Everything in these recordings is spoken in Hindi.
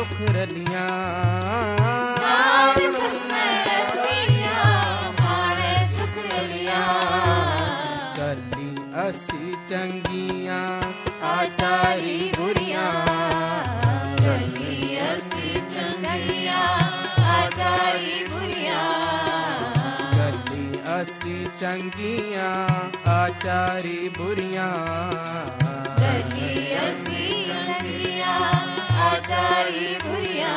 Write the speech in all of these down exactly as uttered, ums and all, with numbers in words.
सुख रलियां नानक उसमें रखिया माणे सुख रलियां गली असी चंगियां आचारी बुरियां गली असी चंगियां आचारी बुरियां गली असी चंगियां आचारी बुरियां गली असी चंगियां आचारी बुरियां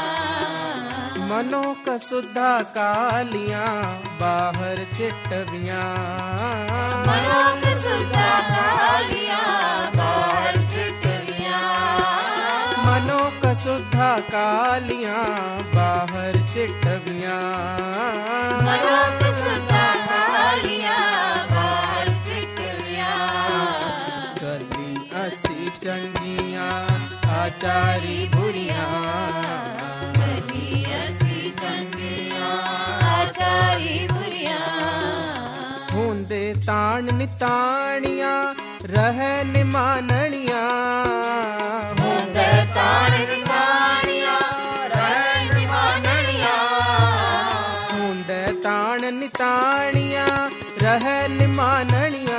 मनो कसुधा कालियां बाहर चिटवियां मनो कसुधा कालियां बाहर चिटवियां मनो कसुधा कालियां बाहर चिटवियां मनो कसुधा कालियां बाहर चिटवियां गली असी चंगियां आचारी बुरियां गली असी चंगियां आचारी बुरियां होंदे ताण निताणियां रह निमानणियां होंदे ताण निताणियां रह निमानणियां होंदे ताण निताणियां रह निमानणियां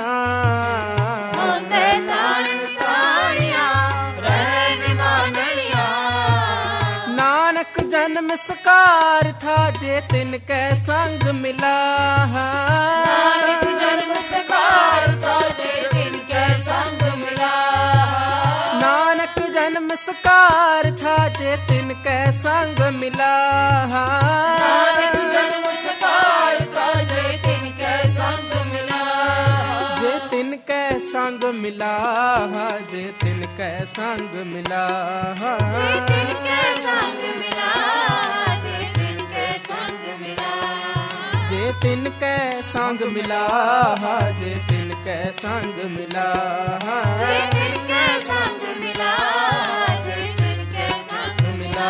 होंदे ताण निताणियां रह निमानणियां नानक जन्म सकार था जे तिनके संग मिला नानक जन्म सकार था जे तिनके संग मिला नानक जन्म सकार था जे तिनके संग मिला नानक जन्म सकार था जे तिनके संग मिला जे तिनके संग मिला जे तिनके संग मिला जे तिनके संग मिला जे तिनके संग मिला जे तिनके संग मिला जे तिनके संग मिला जे तिनके संग मिला जे तिनके संग मिला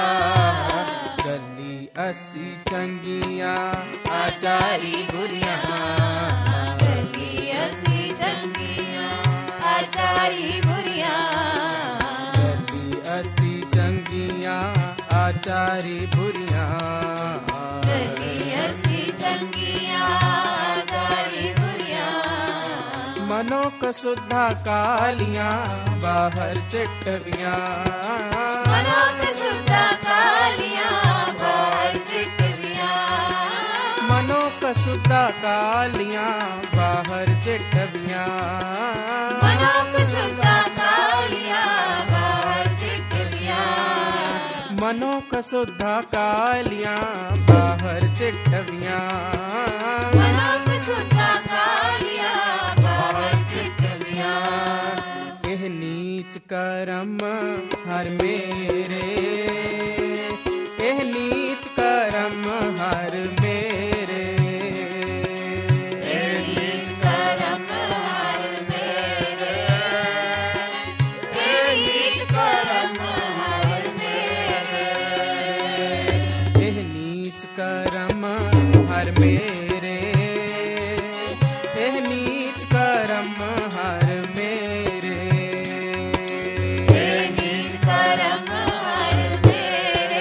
गली असी चंगियां आचारी बुरियां गली असी चंगियां आचारी बुरियां गली असी चंगियां आचारी बुरियां गली असी चंगियां आचारी बुरियां मनो कसुधा कालियां बाहर चिटवियां मनो कसुधा कालियां बाहर चिटवियां मनो कसुधा कालियां बाहर चिटवियां मनो कसुधा कालियां बाहर चिटवियां मनो कसुधा कालियां बाहर चिटवियां मनो कसुधा कालियां बाहर चिटवियां एह नीच करम हर मेरे एह नीच करम हर मेरे एह नीच करम हर मेरे एह नीच करम हर मेरे एह नीच करम हर मेरे एह नीच करम हर मेरे एह नीच करम हर मेरे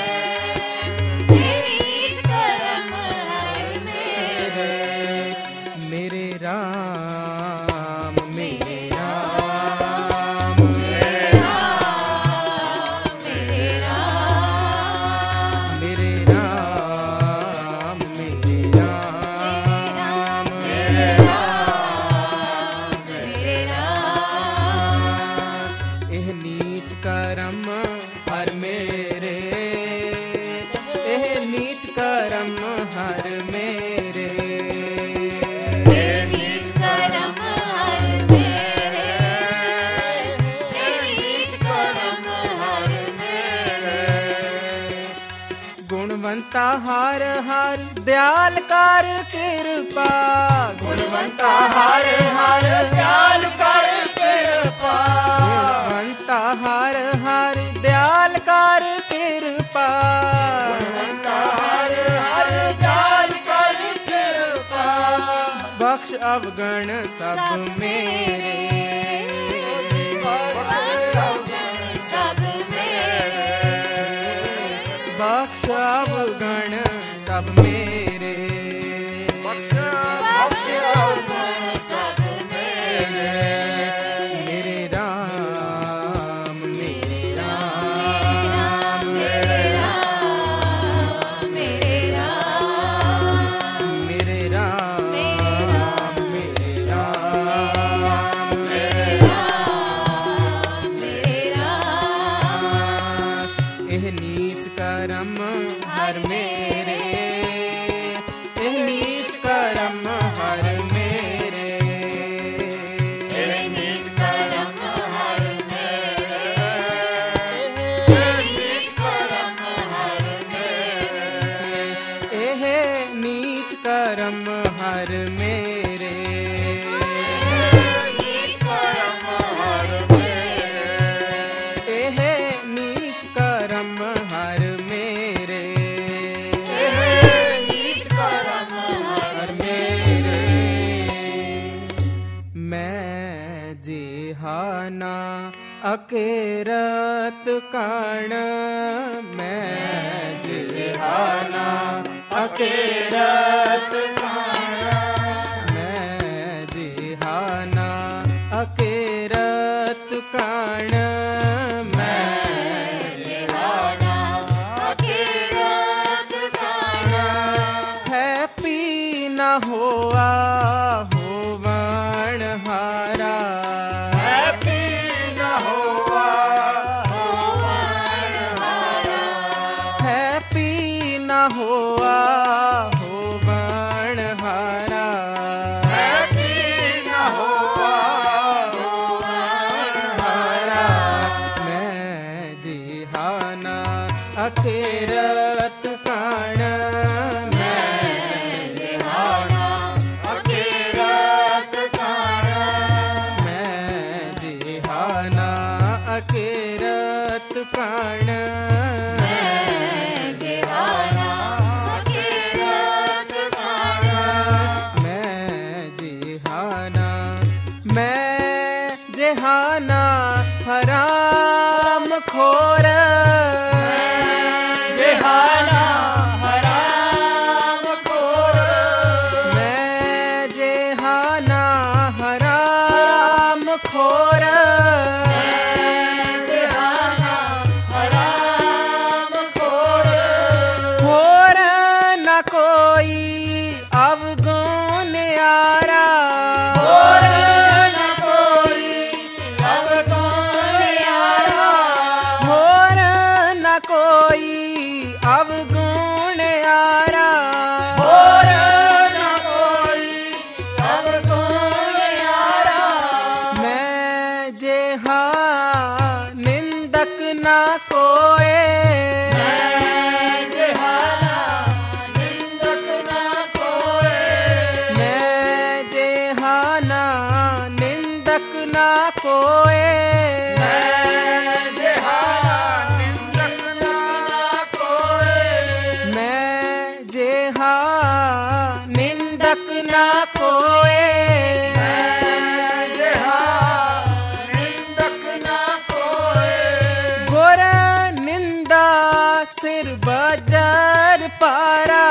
एह नीच करम हर मेरे मेरे राम मेरे राम मेरे राम मेरे राम मेरे राम मेरे राम मेरे राम मेरे राम एह नीच करम हर मेरे एह नीच करम हर मेरे एह नीच करम हर मेरे एह नीच करम हर मेरे गुणवंता हर हर दयाल कर कृपा गुणवंता हर हर दयाल कर कृपा गुणवंता हर हर दयाल कर कृपा गुणवंता हर हर दयाल कर कृपा बख्श अवगण सब मेरे सब मेरे बख्श अवगुण सब मेरे, बख्श बख्श अवगुण सब मेरे, मेरे राम मेरे राम मेरे राम मेरे राम मेरे राम मेरे राम मेरे राम मेरे राम एह नीच करम हर मेरे, एह नीच करम हर मेरे, एह नीच करम हर मेरे, एह नीच करम हर मेरे, एह नीच करम हर मेरे, नीच करम हर मेरे, एह नीच करम हर मेरे, एह नीच करम हर मेरे। मैं जिहाना अकेरत काण, मैं जिहाना अकेरत काण, मैं जिहाना अकेरत काण, मैं जिहाना अकेरत काण, है पी न होआ होवण हारा, है पी न होवा होवण हारा, है पी न होआ होवण हारा, है पी न होवा होवण हारा, मैं जिहाना अकेरत काण, मैं जिहाना अकेरत काण, मैं जिहाना अकेरत काण, जिहाना अकेरत काण, मैं जिहाना, मैं जिहाना हराम खोर, जिहाना हराम खोर, मैं जिहाना हराम खोर, जिहाना हराम खोर, खोर न कोई अवगुण यारा, खोर न कोई अवगुण यारा, खोर न कोई अवगुण यारा, खोर न कोई अवगुण यारा, मैं जेहा निंदक ना कोए, मैं जिहाना निंदक न कोय, मैं जेहाना निंदक ना कोए, मैं जिहाना निंदक न कोय, मैं जेहा निंदक ना कोए, निंदक न कोय, गुर निंदा सिर बजर पारा,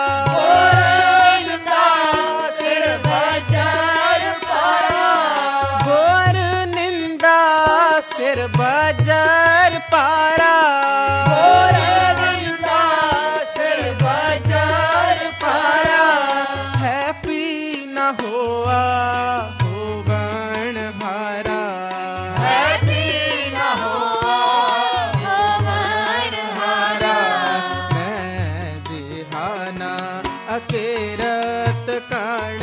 निंदा सिर बजार पारा, गुर निंदा सिर बजर पारा, निंदा सिर बजार पारा, है पी न होआ होवण हारा, है पी न होवा होवण हारा, मैं जिहाना अकेरत काण,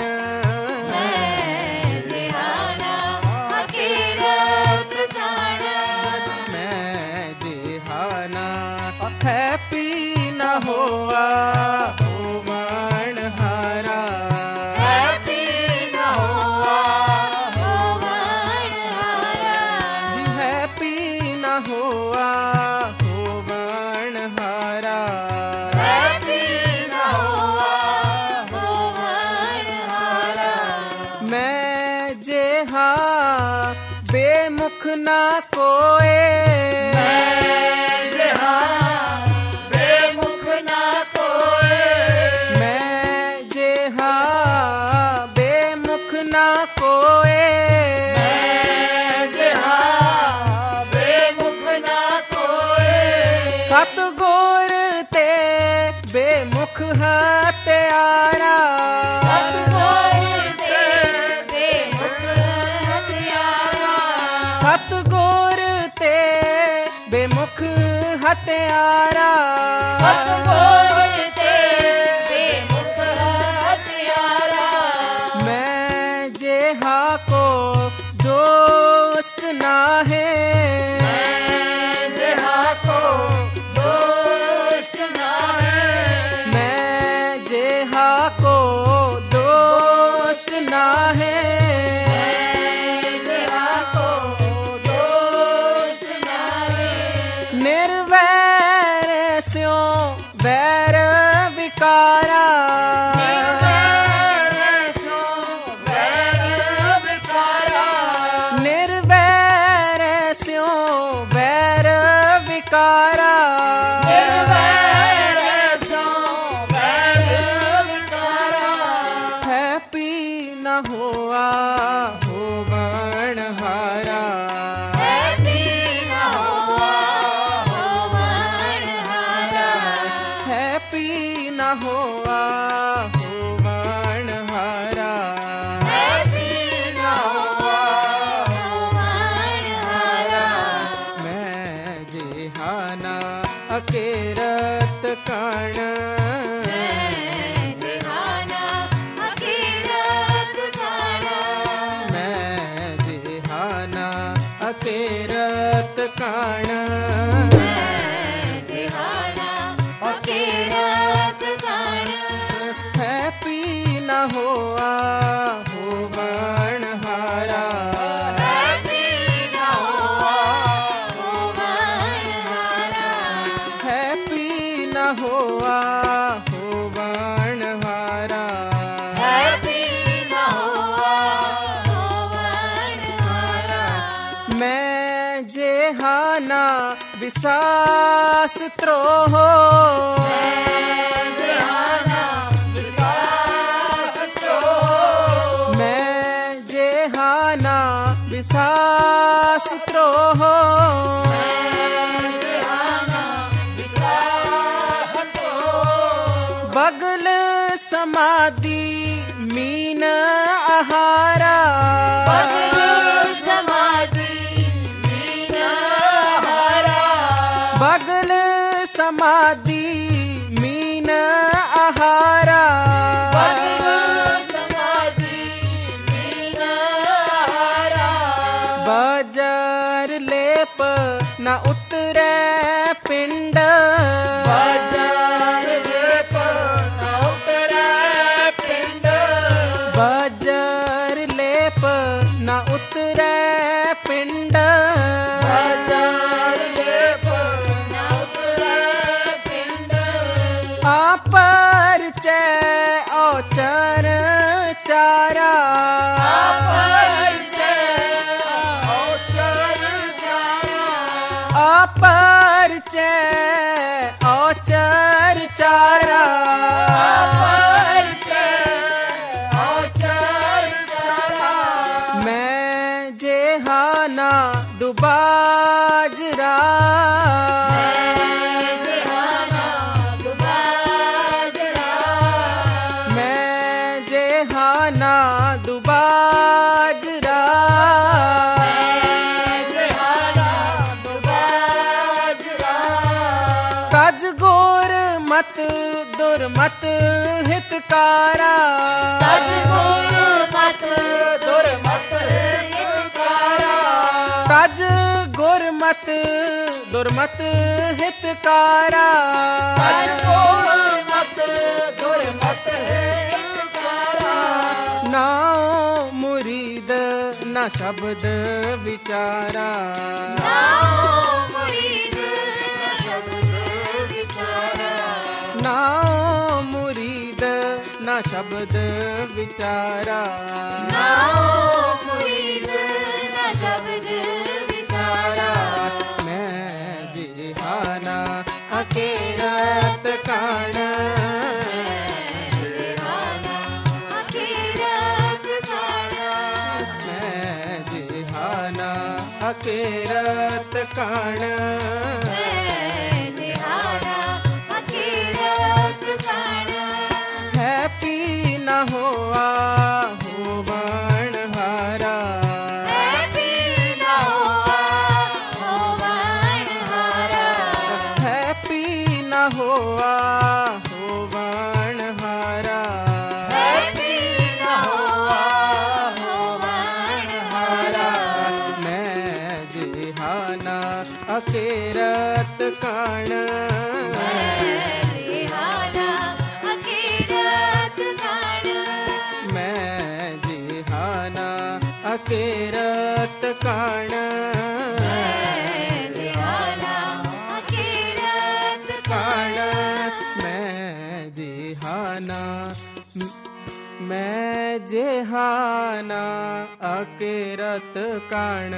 जिहाना अकेरत काण, मैं जिहाना है पी न होआ होवण हारा, है पी न होवा होवण हारा, जी है पी न होआ होवण हारा, है पी न होवा होवण हारा, मैं जेहा बेमुख ना कोए, मैं जिहाना सतगुर ते बेमुख हत्यारा सतगुर ते बेमुख हत्यारा सतगुर ते बेमुख हत्यारा सतगुर ते बेमुख हत्यारा मैं जेहा को दोस्त ना है मैं जेहा को दोस्त ना है मैं जेहा को दोस्त ना है मैं जेहा को दोस्त ना है निर्वैर स्यों बैर विकारा निर्वैर स्यों बैर विकारा निर्वैर स्यों बैर विकारा निर्वैर स्यों बैर विकारा है पी न हुआ होवण हारा है पीन हुआ होवण हारा है पी न हुआ होवण हारा है पीन हुआ होवण हारा मैं जेहाना अकेरत कण जेहाना अकीरत काना मैं जेहाना अकेरत कण जेहाना अकीरत काना है पी न हुआ होवण हारा है पीन हुआ होवण हारा है पी न हुआ होवण हारा है पीन हुआ होवण हारा मैं जेहाना विसास त्रोह जेहाना विश्वास त्रोह मैं जेहाना विसास त्रोह जेहाना विश्वास त्रोह बगल समाधि मीन आहारा बगल समाधि मीन हारा बगल समाधि मीन आहारा बगल समाधि मीन हारा बाजार लेप न उतरे पिंड बाजार लेप न उतरे पिंड बाजार लेप न उतरे पिंड बाजार लेप न उतरे पिंड आपर चे औचर चारा अपरिचय औचर जारा आपर चे औचर चारा अपरिचय औचर जारा मैं जेहाना दुबाजरा जेहाना दुबाजरा मैं जेहाना दुबाजरा जेहाना दुबाजरा तज गोर मत दुर्मत हितकारा तज गुरु मत दुर्मत हितकारा तज गुरमत दुर्मत हितकारा तज गुरु मत दुर्मत हितकारा नाओ मुरीद न शब्द विचारा नाओ मुरीद न शब्द विचारा नाओ मुरीद न शब्द विचारा नाओ मुरीद न शब्द विचारा मैं जेहाना अकेरत काण जेहाना अकीरत काना मैं जेहाना अकेरत काण जेहाना ਹੋਆ ਹੋਵਣ ਹਾਰਾ, ਹੈਪੀ ਨਾ ਹੋਆ ਹੋਵਣ ਹਾਰਾ। ਮੈਂ ਜਿਹਾ ਨਾ ਅਕੇਰਤ ਕਣ, ਮੈਂ ਜਿਹਾ ਨਾ ਅਕੇਰਤ ਕਣ, ਮੈਂ ਜਿਹਾ ਨਾ ਅਕੇਰਤ ਕਣ, ਮੈਂ ਜਿਹਾ ਨਾ ਅਕੇਰਤ ਕਣ, ਮੈਂ ਜਿਹਾ ਨਾ ਮੈਂ ਜਿਹਾ ਨਾ ਅਕੇਰਤ ਕਣ,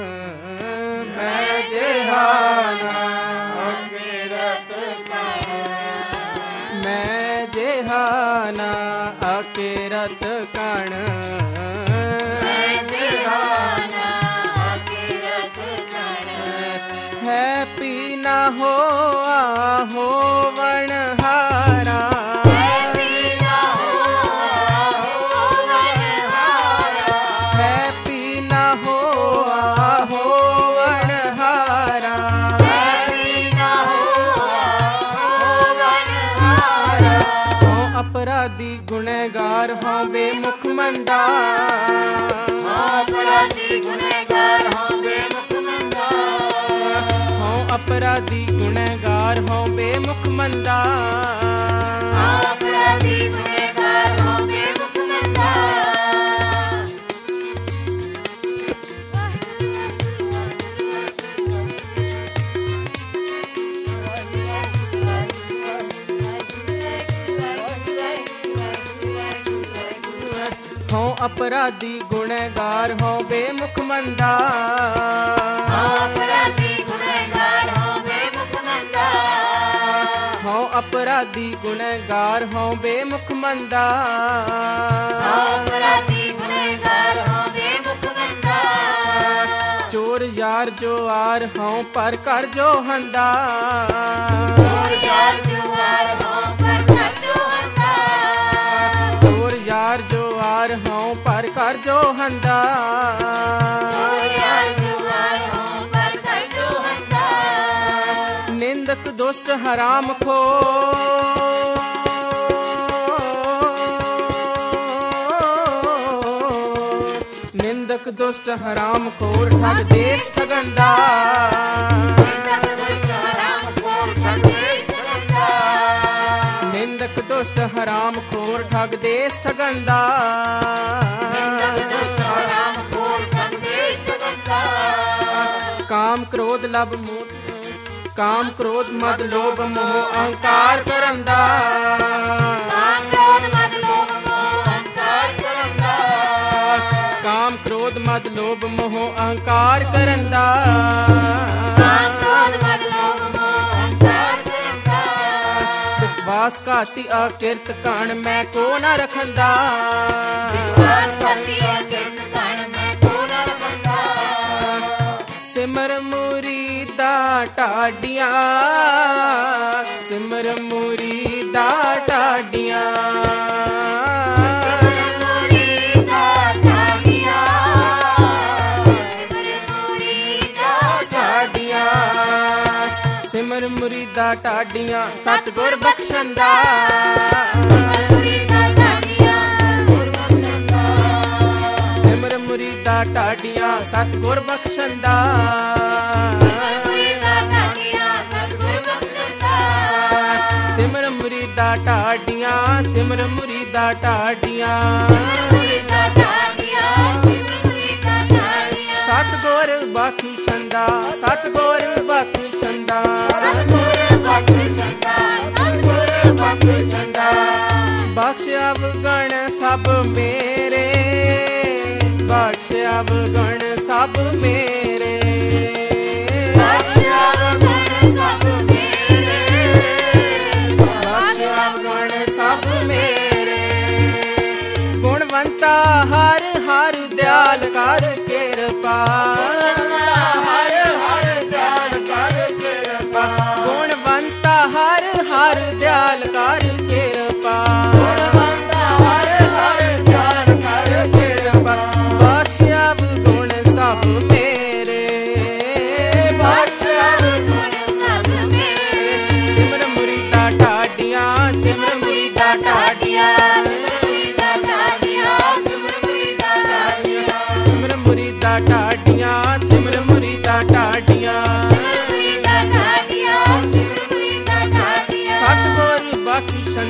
ਮੈਂ ਜਿਹਾ ਨਾ ਅਕੇਰਤ ਕਣ, ਮੈਂ ਜਿਹਾ ਨਾ ਅਕੇਰਤ ਕਣ, ਮੈਂ ਜਿਹਾ ਨਾ ਅਕੇਰਤ ਕਣ, ਹੈਪੀ ਨਾ ਹੋਆ ਹੋਵਣ ਹਾਰਾ, ਹੈਪੀ ਨਾ ਹੋਆ ਹੋਵਣ ਹਾਰਾ, ਹੈਪੀ ਨਾ ਹੋਆ ਹੋਵਣ ਹਾਰਾ, ਹੈਪੀ ਨਾ ਹੋਆ ਹੋਵਣ ਹਾਰਾ। ਹਉ ਅਪਰਾਧੀ ਗੁਨਹਗਾਰ ਹੋਵੇ ਮੁਖ ਮੰਦਾ, ਅਪਰਾਧੀ ਗੁਨਹਗਾਰ ਹੋਵੇ ਮੁਖ ਮੰਦਾ, ਹਉ ਅਪਰਾਧੀ ਗੁਨਹਗਾਰ ਹੋਵੇ ਮੁਖ ਮੰਦਾ, ਅਪਰਾਧੀ ਗੁਨਹਗਾਰ ਹੋਵੇ ਮੁਖ ਮੰਦਾ। ਹਉ ਅਪਰਾਧੀ ਗੁਨਹਗਾਰ ਹੋਵੇ ਮੁਖ ਮੰਦਾ, ਅਪਰਾਧੀ ਗੁਨਹਗਾਰ ਹੋਵੇ ਮੁਖ ਮੰਦਾ, ਹਉ ਅਪਰਾਧੀ ਗੁਨਹਗਾਰ ਹੋਵੇ ਮੁਖ ਮੰਦਾ, ਅਪਰਾਧੀ ਗੁਨਹਗਾਰ ਹੋਵੇ ਮੁਖ ਮੰਦਾ। ਚੋਰ ਯਾਰ ਜੋ ਆਰ ਹਉ ਪਰ ਕਰ ਜੋ ਹੰਦਾ, ਚੋਰ ਯਾਰ ਜੁਆਰ ਹੋ ਪਰ ਕਰ ਜੋ ਹੰਦਾ, ਚੋਰ ਯਾਰ ਜੋ ਆਰ ਹਉ ਪਰ ਕਰ ਜੋ ਹੰਦਾ, ਚੋਰ ਯਾਰ ਜੁਆਰ ਹੋ ਪਰ ਕਰ ਜੋ ਹੰਦਾ। ਨਿੰਦਕ ਦੁਸ਼ਟ ਹਰਾਮ ਖੋ ਨਿੰਦਕ ਦੁਸ਼ਟ ਹਰਾਮ ਖੋਰ ਠਗ ਦੇਸ ਠਗੰਦਾ, ਨਿੰਦਕ ਦੁਸ਼ਟ ਹਰਾਮ ਖੋਰ ਠਗ ਦੇਸ ਠਗੰਦਾ, ਨਿੰਦਕ ਦੁਸ਼ਟ ਹਰਾਮ ਖੋਰ ਠਗ ਦੇਸ ਠਗੰਦਾ, ਨਿੰਦਕ ਦੁਸ਼ਟ ਹਰਾਮ ਖੋਰ ਠਗ ਦੇਸ ਠਗੰਦਾ। ਕਾਮ ਕ੍ਰੋਧ ਲਭ ਮੋਹ ਕਾਮ ਕ੍ਰੋਧ ਮਦ ਲੋਭ ਮੋਹ ਅਹੰਕਾਰ ਕਰੰਦਾ, ਕਾਮ ਕ੍ਰੋਧ ਮਦ ਲੋਭ ਮੋਹ ਅਹੰਕਾਰ ਕਰੰਦਾ, ਕਾਮ ਕ੍ਰੋਧ ਮਦ ਲੋਭ ਮੋਹ ਅਹੰਕਾਰ ਕਰੰਦਾ, ਕਾਮ ਕ੍ਰੋਧ ਮਦ ਲੋਭ ਮੋਹ ਅਹੰਕਾਰ ਕਰੰਦਾ। ਵਿਸ਼ਵਾਸ ਘਾਤੀ ਅਕਿਰਤ ਕਣ ਮੈਂ ਕੋ ਨਾ ਰਖੰਦਾ, ਵਿਸ਼ਵਾਸ ਕਰਤੀ ਅਕਿਰਤ ਕਣ ਮੈਂ ਕੋ ਨਾ ਰਖੰਦਾ, ਸਿਮਰ ਮੁਰੀਦਾ ਢਾਡੀਆਂ, ਸਿਮਰ ਮੁਰੀਦਾ ਢਾਡੀਆਂ, ਸਿਮਰ ਮੁਰੀਦਾ ਢਾਡੀਆਂ, ਸਿਮਰ ਮੁਰੀਦਾ ਢਾਡੀਆਂ, ਸਿਮਰ ਮੁਰੀਦਾ ਢਾਡੀਆਂ ਸਤਿਗੁਰ ਬਖਸ਼ੰਦਾ, ਸਿਮਰ ਮੁਰੀਦਾ ਢਾਡੀਆਂ ਗੁਰਬਖਸ਼ੰਦਾ, ਸਿਮਰ ਮੁਰੀਦਾ ਢਾਡੀਆਂ ਸਤਿਗੁਰ ਬਖਸ਼ੰਦਾ, ਸਿਮਰ ਮੁਰੀਦਾ ਢਾਡੀਆਂ ਸਤਿਗੁਰ ਬਖਸ਼ੰਦਾ, ਸਿਮਰ ਮੁਰੀਦਾ ਢਾਡੀਆਂ ਸਿਮਰ ਮੁਰੀਦਾ ਢਾਡੀਆਂ, ਸਿਮਰ ਮੁਰੀਦਾ ਢਾਡੀਆਂ ਸਿਮਰ ਮੁਰੀਦਾ ਢਾਡੀਆਂ, ਸਤਿਗੁਰ ਬਖਸ਼ੰਦਾ ਸਤਿਗੁਰ ਬਖਸ਼ੰਦਾ, ਸਤਿਗੁਰ ਬਖਸ਼ੰਦਾ ਸਤਿਗੁਰ ਬਖਸ਼ੰਦਾ, ਬਖਸ਼ ਅਵਗਣ ਸਭ ਮੇਰੇ, ਬਖਸ਼ ਅਵਗਣ ਸਭ ਮੇਰੇ, ਬਖਸ਼ ਅਵਗਣ ਸਭ ਮੇਰੇ, ਬਖਸ਼ ਅਵਗਣ ਸਭ ਮੇਰੇ, ਗੁਣਵੰਤਾ ਹਰ ਹਰ ਦਿਆਲ ਕਰ ਕਿਰਪਾ, ਹਰ ਹਰ ਦਿਆਲ ਕਰ ਕਿਰਪਾ, ਗੁਣਵੰਤਾ ਹਰ ਹਰ ਦਿਆਲ ਕਰ ਕਿਰਪਾ, ਗੁਣਵੰਤਾ ਹਰ ਹਰ ਦਿਆਲ ਕਰ ਕਿਰਪਾ, ਬਖਸ਼ ਅਵਗੁਣ ਸਭ ਮੇਰੇ,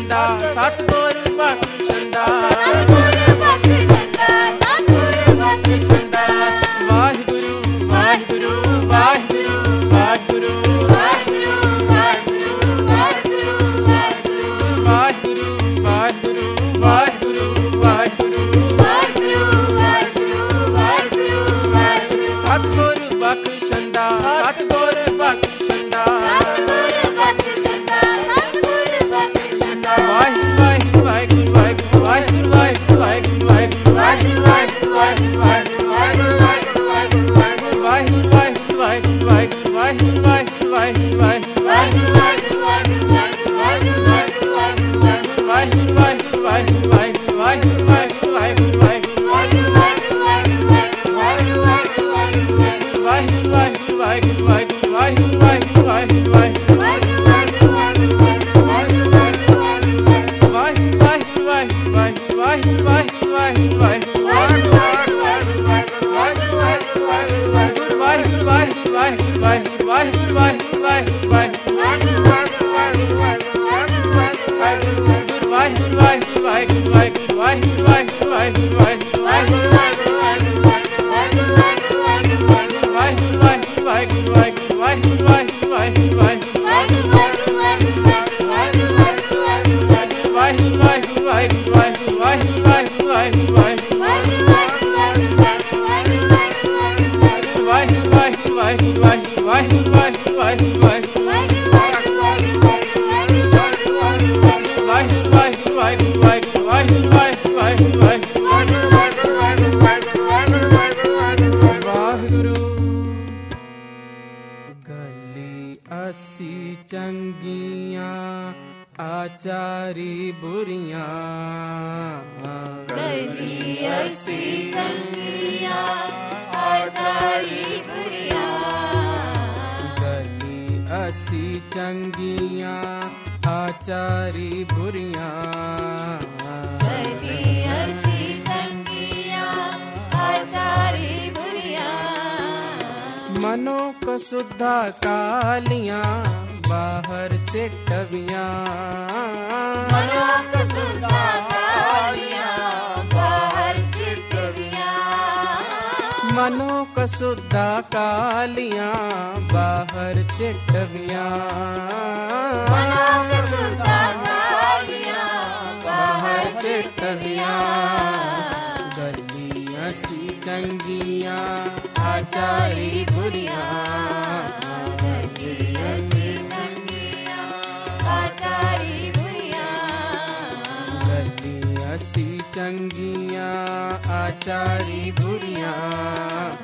ਬਖਸ਼ੰਦਾ ਸਤਿਗੁਰ ਬਖਸ਼ੰਦਾ ਸਤਿਗੁਰ ਬਖਸ਼ੰਦਾ ਸਤਿਗੁਰ ਬਖਸ਼ੰਦਾ ਵਾਹਿਗੁਰੂ ਵਾਹਿਗੁਰੂ ਵਾਹਿਗੁਰੂ ਵਾਹਿਗੁਰੂ ਵਾਹਿਗੁਰੂ ਵਾਹਿਗੁਰੂ ਵਾਹਿਗੁਰੂ ਵਾਹਿਗੁਰੂ ਵਾਹਿਗੁਰੂ ਵਾਹਿਗੁਰੂ ਵਾਹਿਗੁਰੂ ਵਾਹਿਗੁਰੂ ਵਾਹਿਗੁਰੂ ਵਾਹਿਗੁਰੂ ਵਾਹਿਗੁਰੂ ਸਤਿਗੁਰ ਬਖਸ਼ੰਦਾ ਸਤਿਗੁਰ ਬਖਸ਼ੰਦਾ ਸਤਿਗੁਰ ਬਖਸ਼ੰਦਾ ਸਤਿਗੁਰ ਬਖਸ਼ੰਦਾ ਵਾਹਿਗੁਰੂ ਵਾਹਿਗੁਰੂ ਵਾਹਿਗੁਰੂ ਵਾਹਿਗੁਰੂ ਵਾਹਿਗੁਰੂ ਵਾਹਿਗੁਰੂ ਵਾਹਿਗੁਰੂ ਵਾਹਿਗੁਰੂ ਵਾਹਿਗੁਰੂ ਅਸੀਂ ਚੰਗੀਆਂ ਆਚਾਰੀ ਬੁਰੀਆਂ ਗਲੀ ਅਸੀਂ ਚੰਗੀਆਂ ਆਚਾਰੀ ਬੁਰੀਆਂ ਗਲੀ ਅਸੀਂ ਚੰਗੀਆਂ ਆਚਾਰੀ ਬੁਰੀਆਂ ਗਲੀ ਅਸੀਂ ਚੰਗੀਆਂ ਆਚਾਰੀ ਬੁਰੀਆਂ ਮਨੋ ਕਸੁੱਧਾ ਕਾਲੀਆਂ ਬਾਹਰ ਚਿਟਵੀਆਂ ਮਨੋ ਕਸੁੱਧਾ ਕਾਲੀਆਂ ਬਾਹਰ ਚਿਟਵੀਆਂ ਮਨੋ ਕਸੁੱਧਾ ਕਾਲੀਆਂ ਬਾਹਰ ਚਿਟਵੀਆਂ ਮਨੋ ਕਸੁੱਧਾ ਕਾਲੀਆਂ ਬਾਹਰ ਚਿਟਵੀਆਂ ਗਲੀ ਅਸੀਂ ਚੰਗੀਆਂ ਆਚਾਰੀ ਬੁਰੀਆਂ ਗਲੀ ਅਸੀਂ ਚੰਗੀਆਂ ਆਚਾਰੀ ਬੁਰੀਆਂ ਗਲੀ ਅਸੀਂ ਚੰਗੀਆਂ ਆਚਾਰੀ ਬੁਰੀਆਂ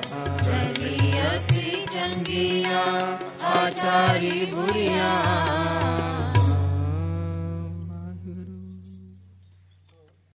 ਗਲੀ ਅਸੀਂ ਚੰਗੀਆਂ ਆਚਾਰੀ ਬੁਰੀਆਂ